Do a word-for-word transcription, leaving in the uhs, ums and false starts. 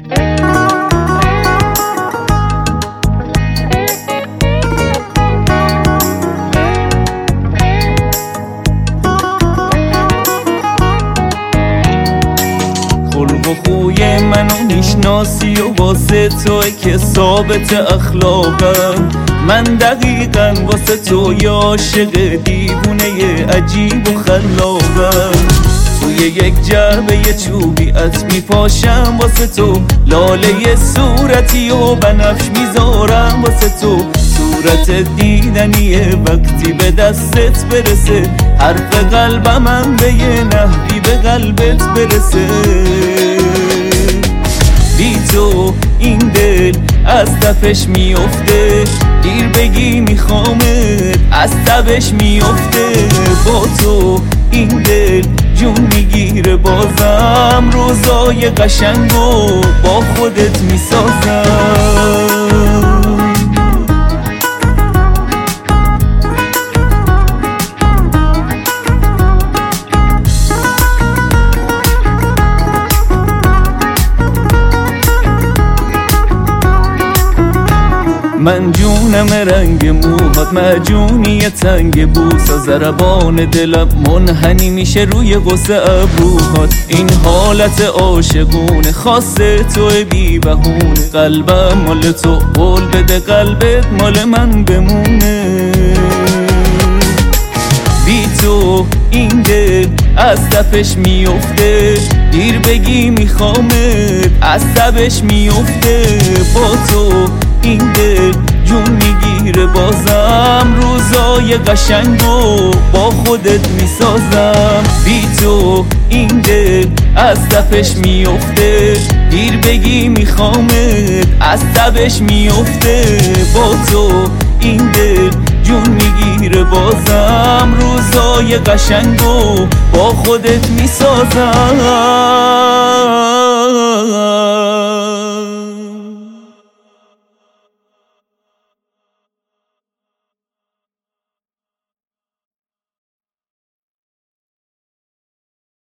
خلق و خوی منو میشناسی و واسه توی که ثابت اخلاقم. من دقیقا واسه تو یا عاشق دیوونه عجیب و خلاقم. توی یک جعبه چوبیت میپاشم واسه تو، لاله صورتی و بنفش میذارم واسه تو. صورت دیدنیه وقتی به دستت برسه، حرف قلبم هم به یه نحوی به قلبت برسه. بی تو این دل از تپش میفته، دیر بگی میخوامت از تبش میفته. با تو این دل جون میگیره، بازم روزای قشنگو با خودت میسازم. من جونم رنگ موهات، مجونی تنگ بوسا، ضربان دلم منحنی میشه روی غصه ابروهات. این حالت عاشقونه خاصه توی بی بهونه، قلبم مال تو قول بده قلبت مال من بمونه. بی تو این دل از تپش میفته، دیر بگی میخوامت از تبش میفته. با تو این دل جون میگیره، بازم روزای قشنگو با خودت میسازم. بی تو این دل از تپش میفته، دیر بگی میخوامت از تبش میفته. با تو این دل جون میگیره، بازم روزای قشنگو با خودت میسازم.